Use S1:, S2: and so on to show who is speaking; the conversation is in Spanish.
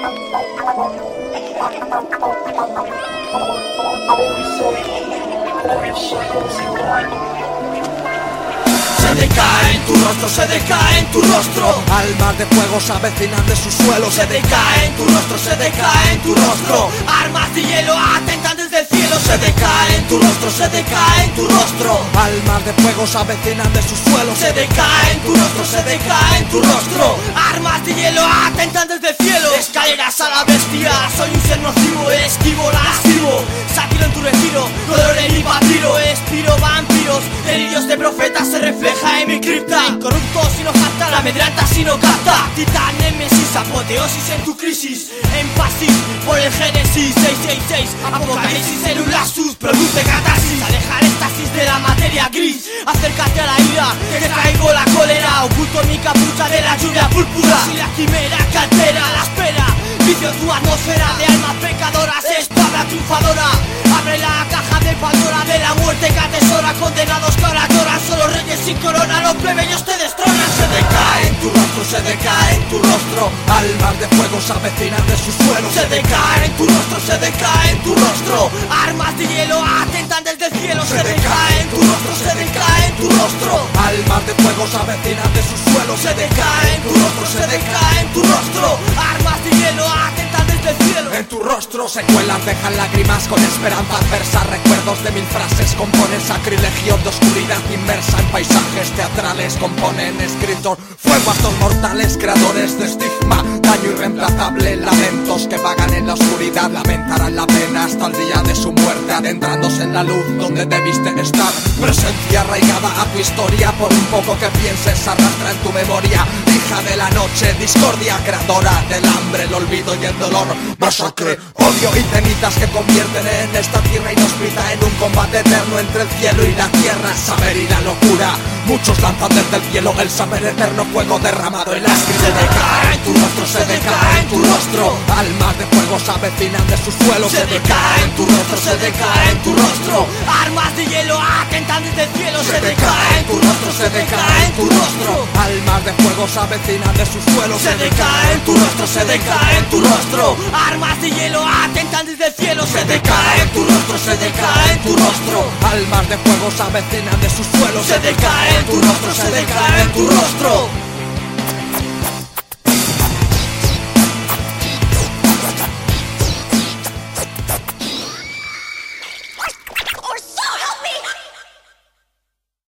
S1: Se decae en tu rostro, se decae en tu rostro.
S2: Almas de fuego se avecinan de su suelo.
S1: Se decae en tu rostro, se decae en tu rostro. Armas de hielo atentan desde el cielo. Se decae en tu rostro, se decae en tu rostro.
S2: Almas de fuego se avecinan de su suelo.
S1: Se decae en tu rostro, se decae en tu rostro. Armas de hielo atentan desde el cielo. Escaleras a la bestia, soy un ser nocivo, esquivo, lascivo. Sátiro en tu retiro, dolor en mi patiro. Expiro vampiros, delirios de profetas se refleja en mi cripta. Incorrupto si no jacta, la amedranta si no capta. Titán, némesis, apoteosis en tu crisis. Énfasis por el génesis 666, apocalipsis en un lasus, produce catarsis. Alejar éxtasis de la materia gris. Acércate a la ira, que te traigo la cólera. Oculto mi capucha de la lluvia púrpura. Si la quimera que altera la espera, vicio tu atmósfera de almas pecadoras, espada triunfadora. Abre la caja de Pandora de la muerte que atesora. Condenados que ahora lloran, solo reyes sin corona. Los plebeyos te destronan.
S2: Se decae en tu rostro, se decae en tu rostro. Almas de fuego se avecinan de su suelo.
S1: Se decae en tu rostro, se decae en tu rostro. Armas de hielo atentan desde el cielo.
S2: Se decae en tu rostro, se decae en tu rostro. Almas de fuego se avecinan de su suelo.
S1: Se decae en tu rostro, se decae en tu rostro. Armas de hielo atentan desde el cielo.
S2: En tu rostro secuelas dejan lágrimas con esperanza adversa. Recuerdos de mil frases componen sacrilegio de oscuridad inmersa en paisajes teatrales. Componen escritos fuego a estos mortales creadores de estigma, daño irreemplazable. Lamentos que vagan en la oscuridad lamentarán la pena hasta el día de su muerte, adentrándose en la luz donde debiste estar. Presencia arraigada a tu historia, por un poco que pienses arrastra en tu memoria. Hija de la noche, discordia creadora del hambre, el olvido y el dolor. Masacre, odio y cenizas que convierten en esta tierra inhóspita en un combate eterno entre el cielo y la tierra. Saber y la locura, muchos lanzan desde el cielo el saber eterno, fuego derramado en las crisis.
S1: Se decae en tu rostro, se decae en tu rostro.
S2: Almas de fuego se avecinan de su suelo.
S1: Se decae en tu rostro, se decae en tu rostro. Armas de hielo atentan desde el cielo. Se decae en tu rostro, se decae en tu rostro.
S2: Almas de fuego se avecinan de su suelo.
S1: Se decae en tu rostro, se decae en tu rostro. Armas de hielo atentan desde el cielo. Se decae en tu rostro, se decae en tu rostro.
S2: Almas de fuego se avecinan de su suelo.
S1: Se decae en tu rostro, se decae en tu rostro.